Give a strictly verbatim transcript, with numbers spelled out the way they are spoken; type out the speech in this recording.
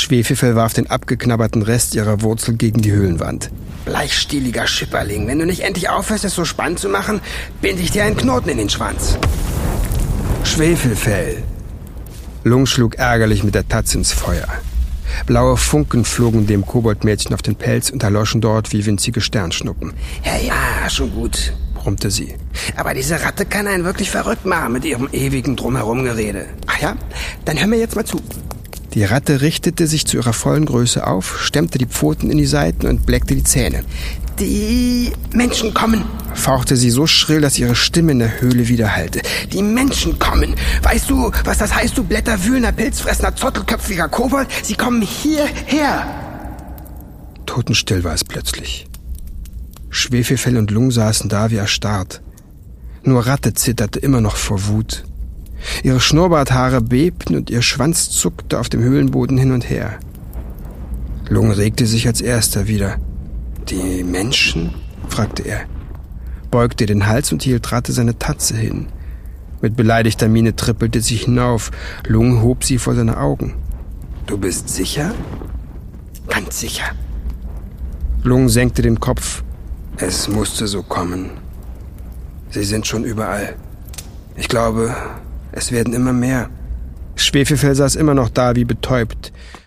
Schwefelfell warf den abgeknabberten Rest ihrer Wurzel gegen die Höhlenwand. Bleichstieliger Schipperling, wenn du nicht endlich aufhörst, es so spannend zu machen, binde ich dir einen Knoten in den Schwanz. Schwefelfell. Lung schlug ärgerlich mit der Tatze ins Feuer. Blaue Funken flogen dem Koboldmädchen auf den Pelz und erloschen dort wie winzige Sternschnuppen. Ja, ja, schon gut, brummte sie. Aber diese Ratte kann einen wirklich verrückt machen mit ihrem ewigen Drumherumgerede. Ach ja, dann hör mir jetzt mal zu. Die Ratte richtete sich zu ihrer vollen Größe auf, stemmte die Pfoten in die Seiten und bleckte die Zähne. Die Menschen kommen, fauchte sie so schrill, dass ihre Stimme in der Höhle widerhallte. Die Menschen kommen. Weißt du, was das heißt, du blätterwühlender, pilzfressender, zottelköpfiger Kobold? Sie kommen hierher. Totenstill war es plötzlich. Schwefelfell und Lung saßen da wie erstarrt. Nur Ratte zitterte immer noch vor Wut. Ihre Schnurrbarthaare bebten und ihr Schwanz zuckte auf dem Höhlenboden hin und her. Lung regte sich als erster wieder. »Die Menschen?« fragte er, beugte den Hals und hielt Ratte seine Tatze hin. Mit beleidigter Miene trippelte sie hinauf. Lung hob sie vor seine Augen. »Du bist sicher?« »Ganz sicher.« Lung senkte den Kopf. »Es musste so kommen. Sie sind schon überall. Ich glaube, es werden immer mehr.« Schwefelfell saß immer noch da wie betäubt.